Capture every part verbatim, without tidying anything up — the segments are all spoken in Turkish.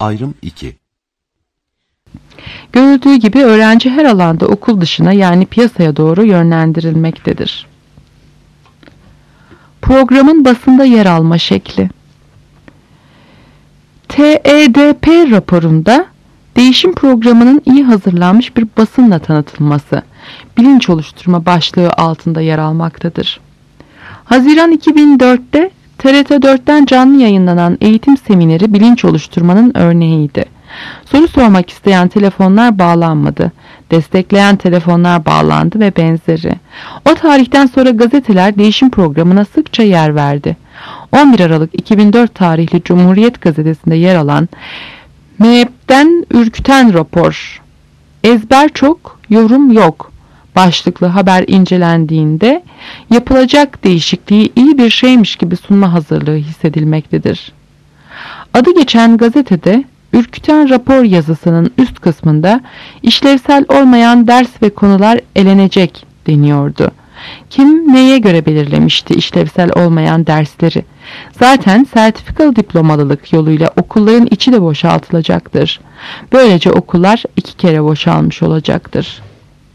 Ayrım iki. Görüldüğü gibi öğrenci her alanda okul dışına yani piyasaya doğru yönlendirilmektedir. Programın basında yer alma şekli. T E D P raporunda değişim programının iyi hazırlanmış bir basınla tanıtılması, bilinç oluşturma başlığı altında yer almaktadır. Haziran iki bin dörtte T R T dörtten canlı yayınlanan eğitim semineri bilinç oluşturmanın örneğiydi. Soru sormak isteyen telefonlar bağlanmadı. Destekleyen telefonlar bağlandı ve benzeri. O tarihten sonra gazeteler değişim programına sıkça yer verdi. on bir Aralık iki bin dört tarihli Cumhuriyet Gazetesi'nde yer alan M E B'den ürküten rapor, ezber çok, yorum yok başlıklı haber incelendiğinde yapılacak değişikliği iyi bir şeymiş gibi sunma hazırlığı hissedilmektedir. Adı geçen gazetede ürküten rapor yazısının üst kısmında işlevsel olmayan ders ve konular elenecek deniyordu. Kim neye göre belirlemişti işlevsel olmayan dersleri? Zaten sertifikalı diplomalılık yoluyla okulların içi de boşaltılacaktır. Böylece okullar iki kere boşalmış olacaktır.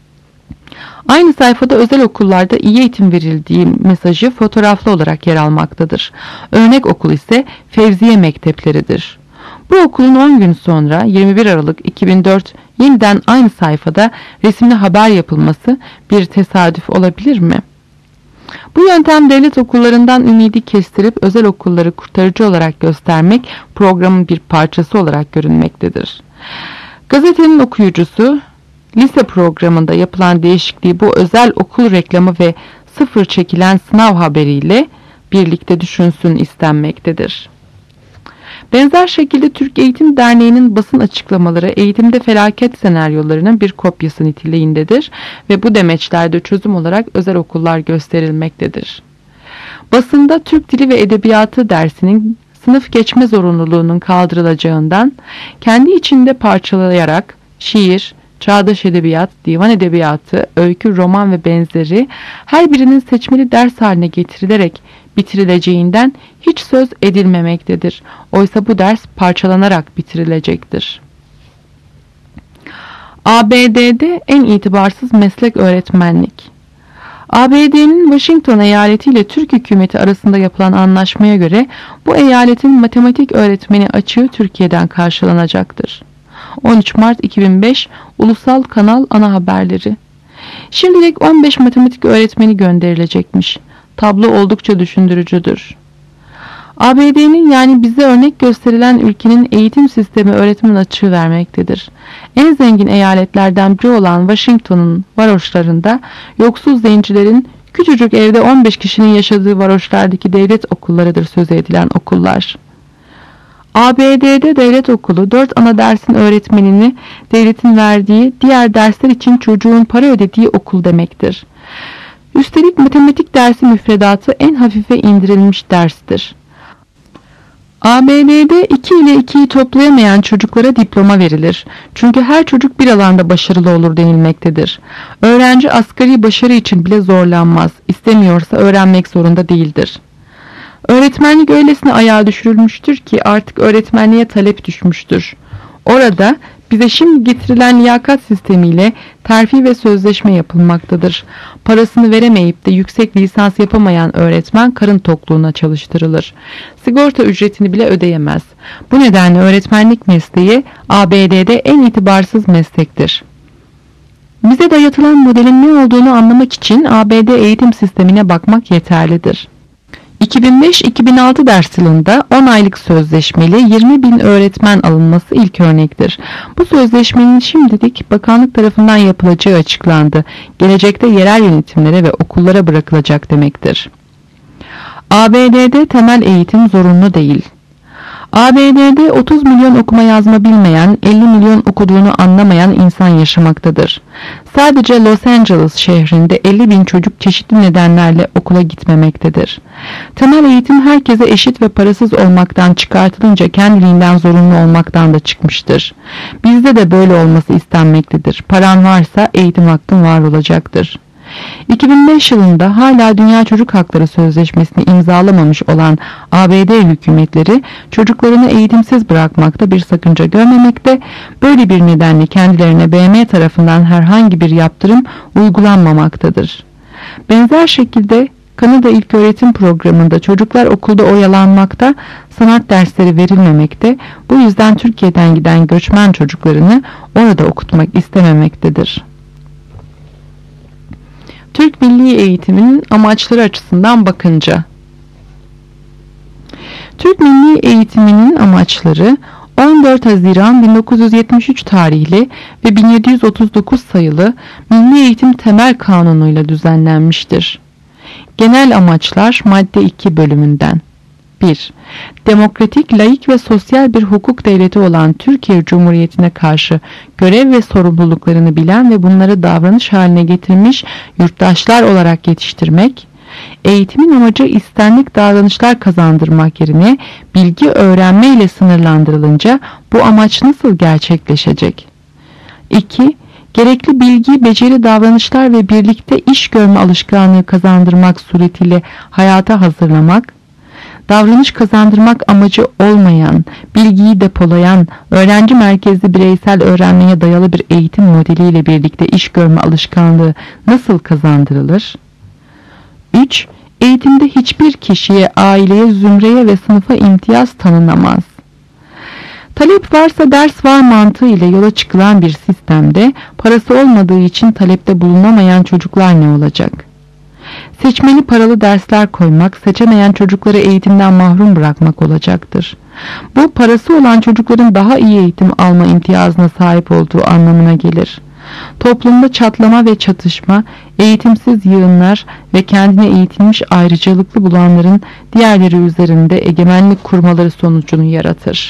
Aynı sayfada özel okullarda iyi eğitim verildiği mesajı fotoğraflı olarak yer almaktadır. Örnek okul ise Fevziye Mektepleridir. Bu okulun on gün sonra yirmi bir Aralık iki bin dört yeniden aynı sayfada resimli haber yapılması bir tesadüf olabilir mi? Bu yöntem devlet okullarından ümidi kestirip özel okulları kurtarıcı olarak göstermek programın bir parçası olarak görünmektedir. Gazetenin okuyucusu lise programında yapılan değişikliği bu özel okul reklamı ve sıfır çekilen sınav haberiyle birlikte düşünsün istenmektedir. Benzer şekilde Türk Eğitim Derneği'nin basın açıklamaları eğitimde felaket senaryolarının bir kopyası niteliğindedir ve bu demeçlerde çözüm olarak özel okullar gösterilmektedir. Basında Türk Dili ve Edebiyatı dersinin sınıf geçme zorunluluğunun kaldırılacağından kendi içinde parçalayarak şiir, çağdaş edebiyat, divan edebiyatı, öykü, roman ve benzeri her birinin seçmeli ders haline getirilerek bitirileceğinden hiç söz edilmemektedir. Oysa bu ders parçalanarak bitirilecektir. A B D'de en itibarsız meslek öğretmenlik. A B D'nin Washington eyaleti ile Türk hükümeti arasında yapılan anlaşmaya göre bu eyaletin matematik öğretmeni açığı Türkiye'den karşılanacaktır. on üç Mart iki bin beş Ulusal Kanal Ana Haberleri. Şimdilik on beş matematik öğretmeni gönderilecekmiş. Tablo oldukça düşündürücüdür. A B D'nin yani bize örnek gösterilen ülkenin eğitim sistemi öğretmen açığı vermektedir. En zengin eyaletlerden biri olan Washington'un varoşlarında yoksul zencilerin küçücük evde on beş kişinin yaşadığı varoşlardaki devlet okullarıdır sözü edilen okullar. A B D'de devlet okulu dört ana dersin öğretmenini devletin verdiği, diğer dersler için çocuğun para ödediği okul demektir. Üstelik matematik dersi müfredatı en hafife indirilmiş derstir. A B D'de iki ile ikiyi toplayamayan çocuklara diploma verilir. Çünkü her çocuk bir alanda başarılı olur denilmektedir. Öğrenci asgari başarı için bile zorlanmaz. İstemiyorsa öğrenmek zorunda değildir. Öğretmenlik öylesine ayağa düşürülmüştür ki artık öğretmenliğe talep düşmüştür. Orada bize şimdi getirilen liyakat sistemiyle terfi ve sözleşme yapılmaktadır. Parasını veremeyip de yüksek lisans yapamayan öğretmen karın tokluğuna çalıştırılır. Sigorta ücretini bile ödeyemez. Bu nedenle öğretmenlik mesleği A B D'de en itibarsız meslektir. Bize dayatılan modelin ne olduğunu anlamak için A B D eğitim sistemine bakmak yeterlidir. iki bin beş iki bin altı ders yılında on aylık sözleşmeli yirmi bin öğretmen alınması ilk örnektir. Bu sözleşmenin şimdilik bakanlık tarafından yapılacağı açıklandı. Gelecekte yerel yönetimlere ve okullara bırakılacak demektir. A B D'de temel eğitim zorunlu değil. A B D'de otuz milyon okuma yazma bilmeyen, elli milyon okuduğunu anlamayan insan yaşamaktadır. Sadece Los Angeles şehrinde elli bin çocuk çeşitli nedenlerle okula gitmemektedir. Temel eğitim herkese eşit ve parasız olmaktan çıkartılınca kendiliğinden zorunlu olmaktan da çıkmıştır. Bizde de böyle olması istenmektedir. Paran varsa eğitim hakkın var olacaktır. iki bin beş yılında hala Dünya Çocuk Hakları Sözleşmesi'ni imzalamamış olan A B D hükümetleri çocuklarını eğitimsiz bırakmakta bir sakınca görmemekte, böyle bir nedenle kendilerine B M tarafından herhangi bir yaptırım uygulanmamaktadır. Benzer şekilde Kanada İlköğretim Programı'nda çocuklar okulda oyalanmakta, sanat dersleri verilmemekte, bu yüzden Türkiye'den giden göçmen çocuklarını orada okutmak istememektedir. Türk Milli Eğitiminin amaçları açısından bakınca, Türk Milli Eğitiminin amaçları on dört Haziran bin dokuz yüz yetmiş üç tarihli ve bin yedi yüz otuz dokuz sayılı Milli Eğitim Temel Kanunu ile düzenlenmiştir. Genel amaçlar madde iki bölümünden. bir. Demokratik, laik ve sosyal bir hukuk devleti olan Türkiye Cumhuriyeti'ne karşı görev ve sorumluluklarını bilen ve bunları davranış haline getirmiş yurttaşlar olarak yetiştirmek, eğitimin amacı istenlik davranışlar kazandırmak yerine bilgi öğrenme ile sınırlandırılınca bu amaç nasıl gerçekleşecek? iki. Gerekli bilgi, beceri, davranışlar ve birlikte iş görme alışkanlığı kazandırmak suretiyle hayata hazırlamak, davranış kazandırmak amacı olmayan, bilgiyi depolayan, öğrenci merkezli bireysel öğrenmeye dayalı bir eğitim modeliyle birlikte iş görme alışkanlığı nasıl kazandırılır? üç. Eğitimde hiçbir kişiye, aileye, zümreye ve sınıfa imtiyaz tanınamaz. Talep varsa ders var mantığı ile yola çıkılan bir sistemde parası olmadığı için talepte bulunamayan çocuklar ne olacak? Seçmeli paralı dersler koymak, seçemeyen çocukları eğitimden mahrum bırakmak olacaktır. Bu parası olan çocukların daha iyi eğitim alma imtiyazına sahip olduğu anlamına gelir. Toplumda çatlama ve çatışma, eğitimsiz yığınlar ve kendine eğitilmiş ayrıcalıklı bulanların diğerleri üzerinde egemenlik kurmaları sonucunu yaratır.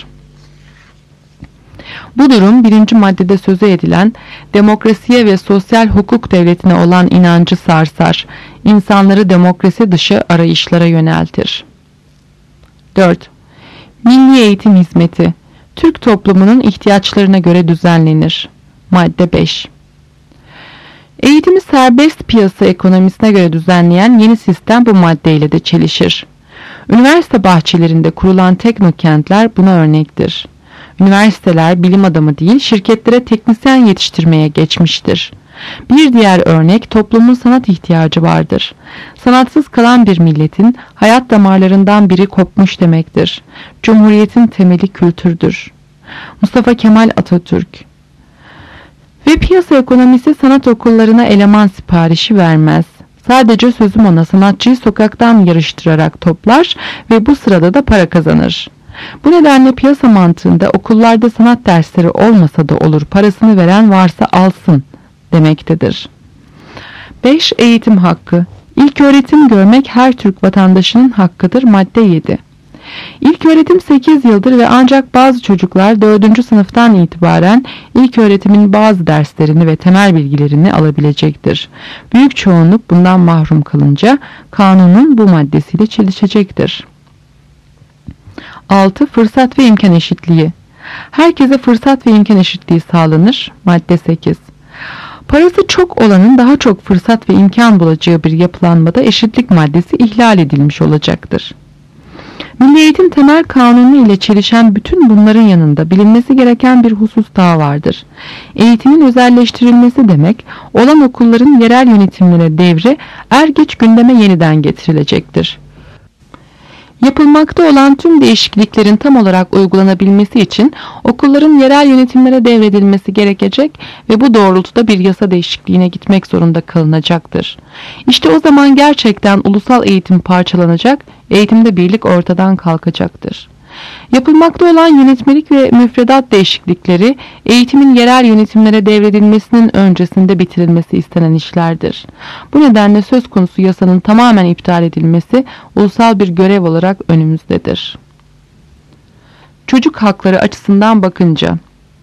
Bu durum birinci maddede sözü edilen demokrasiye ve sosyal hukuk devletine olan inancı sarsar, insanları demokrasi dışı arayışlara yöneltir. dört. Milli eğitim hizmeti, Türk toplumunun ihtiyaçlarına göre düzenlenir. Madde beş. Eğitimi serbest piyasa ekonomisine göre düzenleyen yeni sistem bu maddeyle de çelişir. Üniversite bahçelerinde kurulan teknokentler buna örnektir. Üniversiteler bilim adamı değil, şirketlere teknisyen yetiştirmeye geçmiştir. Bir diğer örnek, toplumun sanat ihtiyacı vardır. Sanatsız kalan bir milletin hayat damarlarından biri kopmuş demektir. Cumhuriyetin temeli kültürdür. Mustafa Kemal Atatürk. Ve piyasa ekonomisi sanat okullarına eleman siparişi vermez. Sadece sözüm ona sanatçıyı sokaktan yarıştırarak toplar ve bu sırada da para kazanır. Bu nedenle piyasa mantığında okullarda sanat dersleri olmasa da olur, parasını veren varsa alsın demektedir. beş. Eğitim hakkı. İlköğretim görmek her Türk vatandaşının hakkıdır. Madde yedi. İlköğretim sekiz yıldır ve ancak bazı çocuklar dördüncü sınıftan itibaren ilköğretimin bazı derslerini ve temel bilgilerini alabilecektir. Büyük çoğunluk bundan mahrum kalınca kanunun bu maddesiyle çelişecektir. altı. Fırsat ve imkan eşitliği. Herkese fırsat ve imkan eşitliği sağlanır. Madde sekiz. Parası çok olanın daha çok fırsat ve imkan bulacağı bir yapılanmada eşitlik maddesi ihlal edilmiş olacaktır. Milli Eğitim Temel Kanunu ile çelişen bütün bunların yanında bilinmesi gereken bir husus daha vardır. Eğitimin özelleştirilmesi demek, olan okulların yerel yönetimlere devri er geç gündeme yeniden getirilecektir. Yapılmakta olan tüm değişikliklerin tam olarak uygulanabilmesi için okulların yerel yönetimlere devredilmesi gerekecek ve bu doğrultuda bir yasa değişikliğine gitmek zorunda kalınacaktır. İşte o zaman gerçekten ulusal eğitim parçalanacak, eğitimde birlik ortadan kalkacaktır. Yapılmakta olan yönetmelik ve müfredat değişiklikleri eğitimin yerel yönetimlere devredilmesinin öncesinde bitirilmesi istenen işlerdir. Bu nedenle söz konusu yasanın tamamen iptal edilmesi ulusal bir görev olarak önümüzdedir. Çocuk hakları açısından bakınca,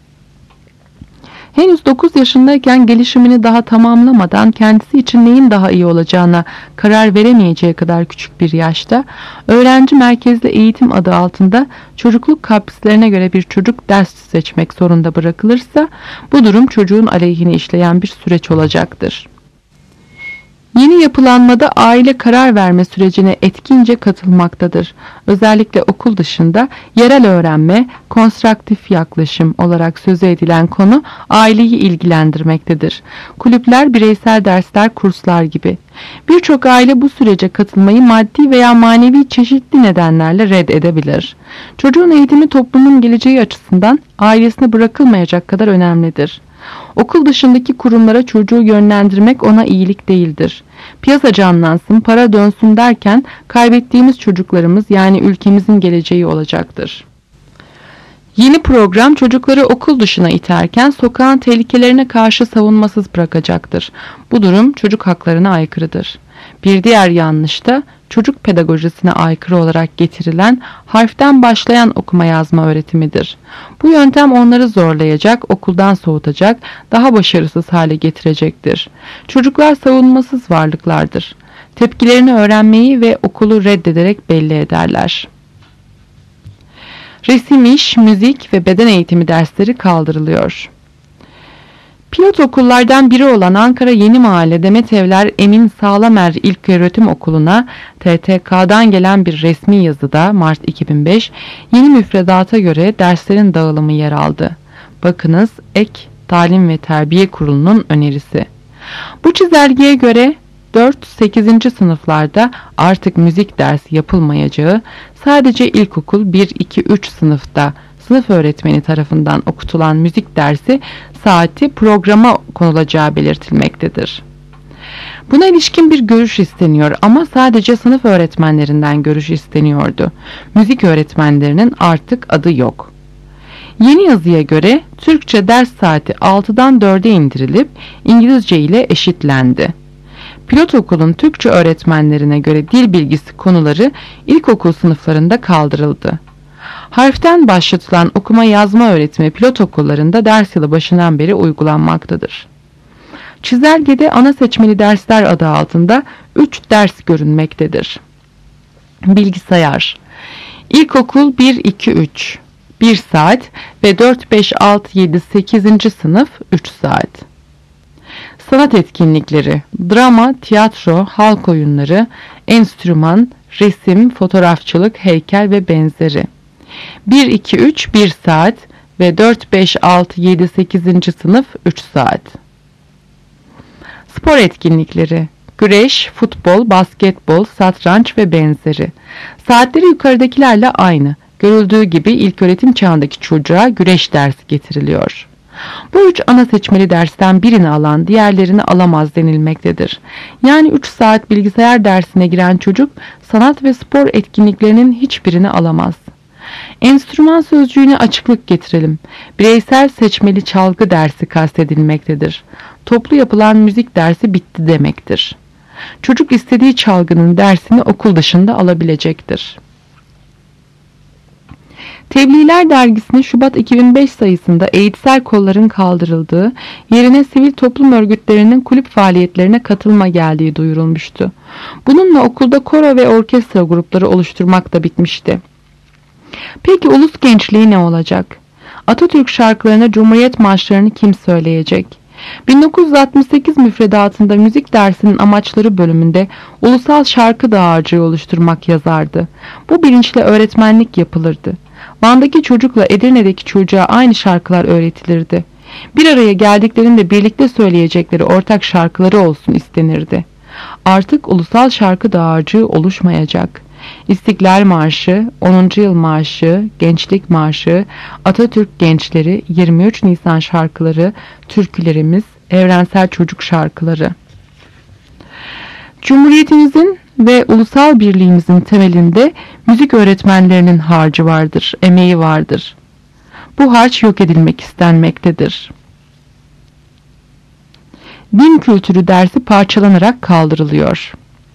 henüz dokuz yaşındayken gelişimini daha tamamlamadan kendisi için neyin daha iyi olacağına karar veremeyeceği kadar küçük bir yaşta öğrenci merkezli eğitim adı altında çocukluk kaprislerine göre bir çocuk ders seçmek zorunda bırakılırsa bu durum çocuğun aleyhine işleyen bir süreç olacaktır. Yeni yapılanmada aile karar verme sürecine etkince katılmaktadır. Özellikle okul dışında yerel öğrenme, konstruktif yaklaşım olarak sözü edilen konu aileyi ilgilendirmektedir. Kulüpler, bireysel dersler, kurslar gibi. Birçok aile bu sürece katılmayı maddi veya manevi çeşitli nedenlerle reddedebilir. Çocuğun eğitimi toplumun geleceği açısından ailesine bırakılmayacak kadar önemlidir. Okul dışındaki kurumlara çocuğu yönlendirmek ona iyilik değildir. Piyasa canlansın, para dönsün derken kaybettiğimiz çocuklarımız yani ülkemizin geleceği olacaktır. Yeni program çocukları okul dışına iterken sokağın tehlikelerine karşı savunmasız bırakacaktır. Bu durum çocuk haklarına aykırıdır. Bir diğer yanlış da çocuk pedagojisine aykırı olarak getirilen harften başlayan okuma yazma öğretimidir. Bu yöntem onları zorlayacak, okuldan soğutacak, daha başarısız hale getirecektir. Çocuklar savunmasız varlıklardır. Tepkilerini öğrenmeyi ve okulu reddederek belli ederler. Resim, iş, müzik ve beden eğitimi dersleri kaldırılıyor. Pilot okullardan biri olan Ankara Yeni Mahalle Demetevler Emin Sağlamer İlköğretim Okulu'na T T K'dan gelen bir resmi yazıda Mart iki bin beş yeni müfredata göre derslerin dağılımı yer aldı. Bakınız Ek Talim ve Terbiye Kurulu'nun önerisi. Bu çizelgeye göre dört sekizinci sınıflarda artık müzik dersi yapılmayacağı, sadece ilkokul bir iki üç sınıfta sınıf öğretmeni tarafından okutulan müzik dersi saati programa konulacağı belirtilmektedir. Buna ilişkin bir görüş isteniyor ama sadece sınıf öğretmenlerinden görüş isteniyordu. Müzik öğretmenlerinin artık adı yok. Yeni yazıya göre Türkçe ders saati altıdan dörde indirilip İngilizce ile eşitlendi. Pilot okulun Türkçe öğretmenlerine göre dil bilgisi konuları ilkokul sınıflarında kaldırıldı. Harften başlatılan okuma yazma öğretimi pilot okullarında ders yılı başından beri uygulanmaktadır. Çizelgede ana seçmeli dersler adı altında üç ders görünmektedir. Bilgisayar, İlkokul bir iki üç bir saat ve dört beş altı yedi sekizinci sınıf üç saat. Sanat etkinlikleri, drama, tiyatro, halk oyunları, enstrüman, resim, fotoğrafçılık, heykel ve benzeri. bir iki üç bir saat ve dört beş altı yedi sekizinci sınıf üç saat. Spor etkinlikleri, güreş, futbol, basketbol, satranç ve benzeri. Saatleri yukarıdakilerle aynı. Görüldüğü gibi ilköğretim çağındaki çocuğa güreş dersi getiriliyor. Bu üç ana seçmeli dersten birini alan diğerlerini alamaz denilmektedir. Yani üç saat bilgisayar dersine giren çocuk sanat ve spor etkinliklerinin hiçbirini alamaz. Enstrüman sözcüğüne açıklık getirelim. Bireysel seçmeli çalgı dersi kastedilmektedir. Toplu yapılan müzik dersi bitti demektir. Çocuk istediği çalgının dersini okul dışında alabilecektir. Tebliğler dergisinin Şubat iki bin beş sayısında eğitsel kolların kaldırıldığı, yerine sivil toplum örgütlerinin kulüp faaliyetlerine katılma geldiği duyurulmuştu. Bununla okulda koro ve orkestra grupları oluşturmak da bitmişti. Peki ulus gençliği ne olacak? Atatürk şarkılarına Cumhuriyet marşlarını kim söyleyecek? bin dokuz yüz altmış sekiz müfredatında müzik dersinin amaçları bölümünde ulusal şarkı dağarcığı oluşturmak yazardı. Bu bilinçle öğretmenlik yapılırdı. Van'daki çocukla Edirne'deki çocuğa aynı şarkılar öğretilirdi. Bir araya geldiklerinde birlikte söyleyecekleri ortak şarkıları olsun istenirdi. Artık ulusal şarkı dağarcığı oluşmayacak. İstiklal Marşı, onuncu Yıl Marşı, Gençlik Marşı, Atatürk Gençleri, yirmi üç Nisan şarkıları, türkülerimiz, evrensel çocuk şarkıları. Cumhuriyetimizin ve ulusal birliğimizin temelinde müzik öğretmenlerinin harcı vardır, emeği vardır. Bu harç yok edilmek istenmektedir. Din kültürü dersi parçalanarak kaldırılıyor.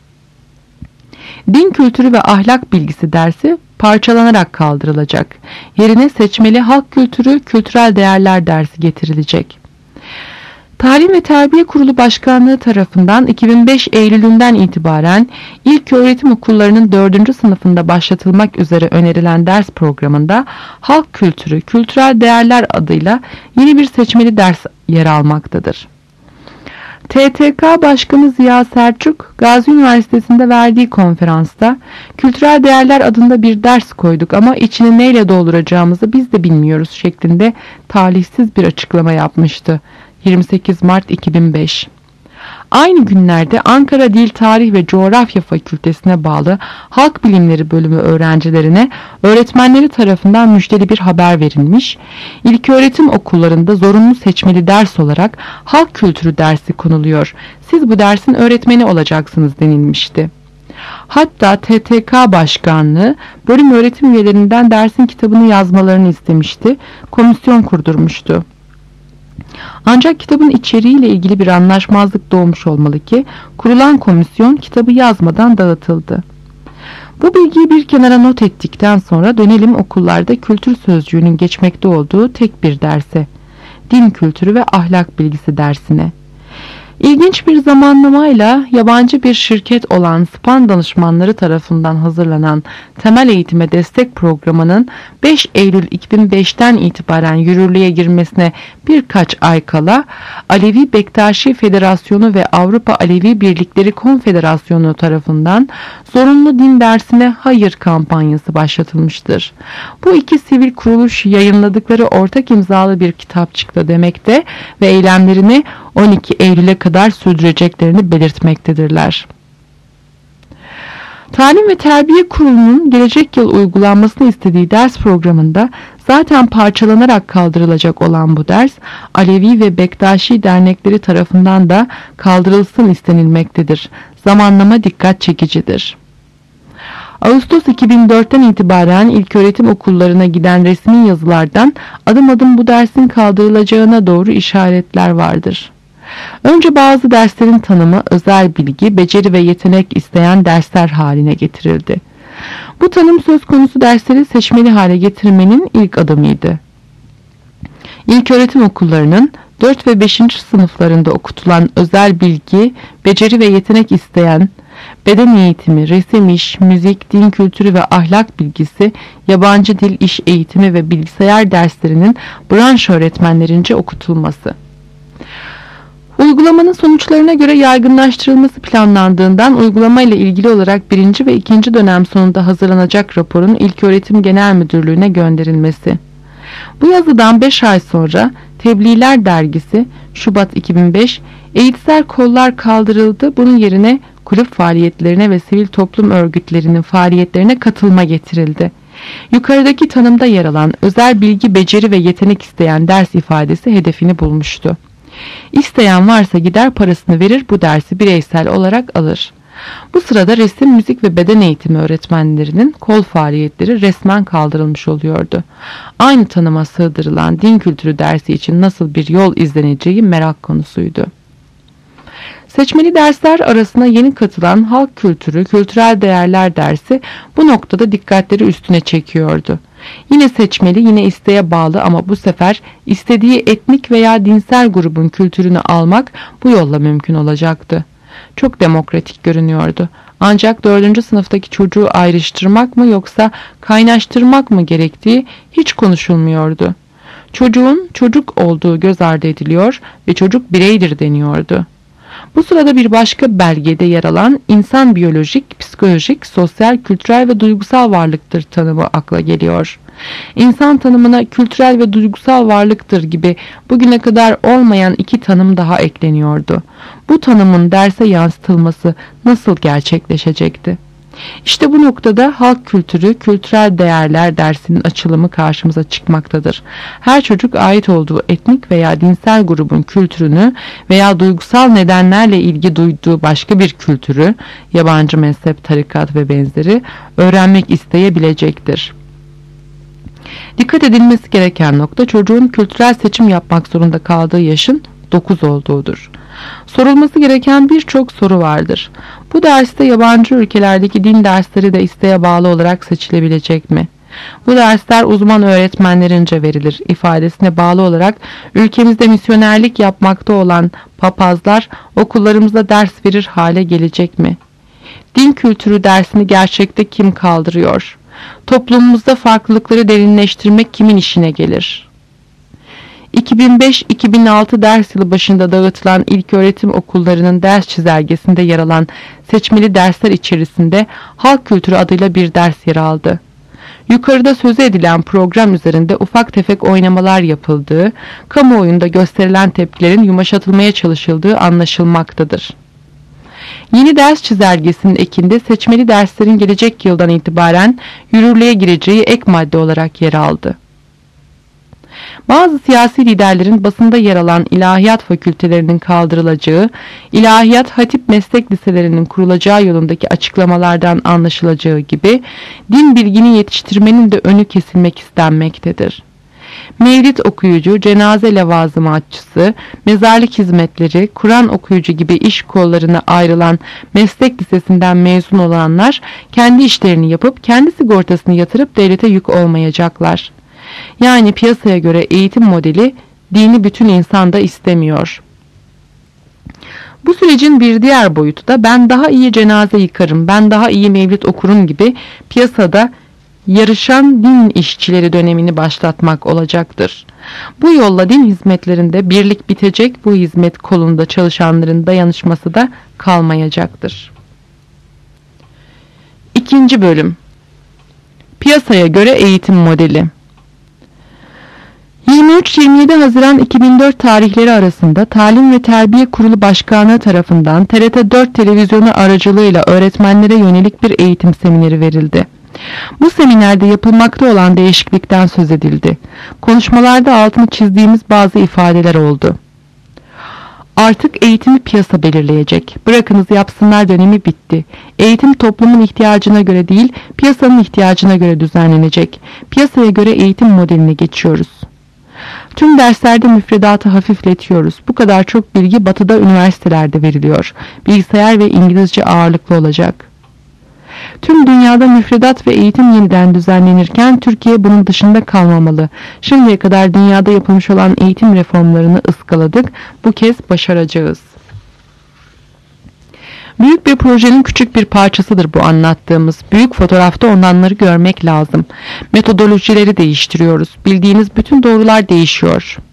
Din kültürü ve ahlak bilgisi dersi parçalanarak kaldırılacak. Yerine seçmeli halk kültürü, kültürel değerler dersi getirilecek. Talim ve Terbiye Kurulu Başkanlığı tarafından iki bin beş Eylül'ünden itibaren ilköğretim okullarının dördüncü sınıfında başlatılmak üzere önerilen ders programında halk kültürü, kültürel değerler adıyla yeni bir seçmeli ders yer almaktadır. T T K Başkanı Ziya Selçuk, Gazi Üniversitesi'nde verdiği konferansta kültürel değerler adında bir ders koyduk ama içini neyle dolduracağımızı biz de bilmiyoruz şeklinde talihsiz bir açıklama yapmıştı. yirmi sekiz Mart iki bin beş. Aynı günlerde Ankara Dil, Tarih ve Coğrafya Fakültesine bağlı Halk Bilimleri Bölümü öğrencilerine öğretmenleri tarafından müjdeli bir haber verilmiş. İlköğretim okullarında zorunlu seçmeli ders olarak halk kültürü dersi konuluyor. Siz bu dersin öğretmeni olacaksınız denilmişti. Hatta T T K Başkanlığı bölüm öğretim üyelerinden dersin kitabını yazmalarını istemişti. Komisyon kurdurmuştu. Ancak kitabın içeriğiyle ilgili bir anlaşmazlık doğmuş olmalı ki kurulan komisyon kitabı yazmadan dağıtıldı. Bu bilgiyi bir kenara not ettikten sonra dönelim okullarda kültür sözcüğünün geçmekte olduğu tek bir derse, din kültürü ve ahlak bilgisi dersine. İlginç bir zamanlamayla yabancı bir şirket olan Span danışmanları tarafından hazırlanan temel eğitime destek programının beş Eylül iki bin beşten itibaren yürürlüğe girmesine birkaç ay kala Alevi Bektaşi Federasyonu ve Avrupa Alevi Birlikleri Konfederasyonu tarafından zorunlu din dersine hayır kampanyası başlatılmıştır. Bu iki sivil kuruluş yayınladıkları ortak imzalı bir kitapçıkta demekte ve eylemlerini on iki Eylül'e kadar sürdüreceklerini belirtmektedirler. Talim ve Terbiye Kurulu'nun gelecek yıl uygulanmasını istediği ders programında zaten parçalanarak kaldırılacak olan bu ders, Alevi ve Bektaşi dernekleri tarafından da kaldırılsın istenilmektedir. Zamanlama dikkat çekicidir. Ağustos iki bin dörtten itibaren ilköğretim okullarına giden resmi yazılardan adım adım bu dersin kaldırılacağına doğru işaretler vardır. Önce bazı derslerin tanımı özel bilgi, beceri ve yetenek isteyen dersler haline getirildi. Bu tanım söz konusu dersleri seçmeli hale getirmenin ilk adımıydı. İlköğretim okullarının dört ve beşinci sınıflarında okutulan özel bilgi, beceri ve yetenek isteyen beden eğitimi, resim iş, müzik, din kültürü ve ahlak bilgisi, yabancı dil, iş eğitimi ve bilgisayar derslerinin branş öğretmenlerince okutulması. Uygulamanın sonuçlarına göre yaygınlaştırılması planlandığından uygulama ile ilgili olarak birinci ve ikinci dönem sonunda hazırlanacak raporun İlköğretim Genel Müdürlüğü'ne gönderilmesi. Bu yazıdan beş ay sonra Tebliğler Dergisi Şubat iki bin beş eğitsel kollar kaldırıldı, bunun yerine kulüp faaliyetlerine ve sivil toplum örgütlerinin faaliyetlerine katılma getirildi. Yukarıdaki tanımda yer alan özel bilgi, beceri ve yetenek isteyen ders ifadesi hedefini bulmuştu. İsteyen varsa gider parasını verir, bu dersi bireysel olarak alır. Bu sırada resim, müzik ve beden eğitimi öğretmenlerinin kol faaliyetleri resmen kaldırılmış oluyordu. Aynı tanıma sığdırılan din kültürü dersi için nasıl bir yol izleneceği merak konusuydu. Seçmeli dersler arasına yeni katılan halk kültürü, kültürel değerler dersi bu noktada dikkatleri üstüne çekiyordu. Yine seçmeli, yine isteğe bağlı ama bu sefer istediği etnik veya dinsel grubun kültürünü almak bu yolla mümkün olacaktı. Çok demokratik görünüyordu. Ancak dördüncü sınıftaki çocuğu ayrıştırmak mı yoksa kaynaştırmak mı gerektiği hiç konuşulmuyordu. Çocuğun çocuk olduğu göz ardı ediliyor ve çocuk bireydir deniyordu. Bu sırada bir başka belgede yer alan insan biyolojik, psikolojik, sosyal, kültürel ve duygusal varlıktır tanımı akla geliyor. İnsan tanımına kültürel ve duygusal varlıktır gibi bugüne kadar olmayan iki tanım daha ekleniyordu. Bu tanımın derse yansıtılması nasıl gerçekleşecekti? İşte bu noktada halk kültürü, kültürel değerler dersinin açılımı karşımıza çıkmaktadır. Her çocuk ait olduğu etnik veya dinsel grubun kültürünü veya duygusal nedenlerle ilgi duyduğu başka bir kültürü, yabancı mezhep, tarikat ve benzeri öğrenmek isteyebilecektir. Dikkat edilmesi gereken nokta çocuğun kültürel seçim yapmak zorunda kaldığı yaşın dokuz olduğudur. Sorulması gereken birçok soru vardır. Bu derste yabancı ülkelerdeki din dersleri de isteğe bağlı olarak seçilebilecek mi? Bu dersler uzman öğretmenlerince verilir ifadesine bağlı olarak ülkemizde misyonerlik yapmakta olan papazlar okullarımızda ders verir hale gelecek mi? Din kültürü dersini gerçekte kim kaldırıyor? Toplumumuzda farklılıkları derinleştirmek kimin işine gelir? iki bin iki bin beş iki bin altı ders yılı başında dağıtılan ilköğretim okullarının ders çizelgesinde yer alan seçmeli dersler içerisinde halk kültürü adıyla bir ders yer aldı. Yukarıda sözü edilen program üzerinde ufak tefek oynamalar yapıldığı, kamuoyunda gösterilen tepkilerin yumuşatılmaya çalışıldığı anlaşılmaktadır. Yeni ders çizelgesinin ekinde seçmeli derslerin gelecek yıldan itibaren yürürlüğe gireceği ek madde olarak yer aldı. Bazı siyasi liderlerin basında yer alan ilahiyat fakültelerinin kaldırılacağı, ilahiyat hatip meslek liselerinin kurulacağı yolundaki açıklamalardan anlaşılacağı gibi din bilgini yetiştirmenin de önü kesilmek istenmektedir. Mevlid okuyucu, cenaze levazımatçısı, mezarlık hizmetleri, Kur'an okuyucu gibi iş kollarına ayrılan meslek lisesinden mezun olanlar kendi işlerini yapıp kendi sigortasını yatırıp devlete yük olmayacaklar. Yani piyasaya göre eğitim modeli dini bütün insan da istemiyor. Bu sürecin bir diğer boyutu da ben daha iyi cenaze yıkarım, ben daha iyi mevlid okurum gibi piyasada yarışan din işçileri dönemini başlatmak olacaktır. Bu yolla din hizmetlerinde birlik bitecek, bu hizmet kolunda çalışanların dayanışması da kalmayacaktır. İkinci bölüm. Piyasaya göre eğitim modeli. yirmi üç yirmi yedi Haziran iki bin dört tarihleri arasında Talim ve Terbiye Kurulu Başkanlığı tarafından T R T dört televizyonu aracılığıyla öğretmenlere yönelik bir eğitim semineri verildi. Bu seminerde yapılmakta olan değişiklikten söz edildi. Konuşmalarda altını çizdiğimiz bazı ifadeler oldu. Artık eğitimi piyasa belirleyecek. Bırakınız yapsınlar dönemi bitti. Eğitim toplumun ihtiyacına göre değil, piyasanın ihtiyacına göre düzenlenecek. Piyasaya göre eğitim modeline geçiyoruz. Tüm derslerde müfredatı hafifletiyoruz. Bu kadar çok bilgi batıda üniversitelerde veriliyor. Bilgisayar ve İngilizce ağırlıklı olacak. Tüm dünyada müfredat ve eğitim yeniden düzenlenirken Türkiye bunun dışında kalmamalı. Şimdiye kadar dünyada yapılmış olan eğitim reformlarını ıskaladık. Bu kez başaracağız. Büyük bir projenin küçük bir parçasıdır bu anlattığımız. Büyük fotoğrafta olanları görmek lazım. Metodolojileri değiştiriyoruz. Bildiğiniz bütün doğrular değişiyor.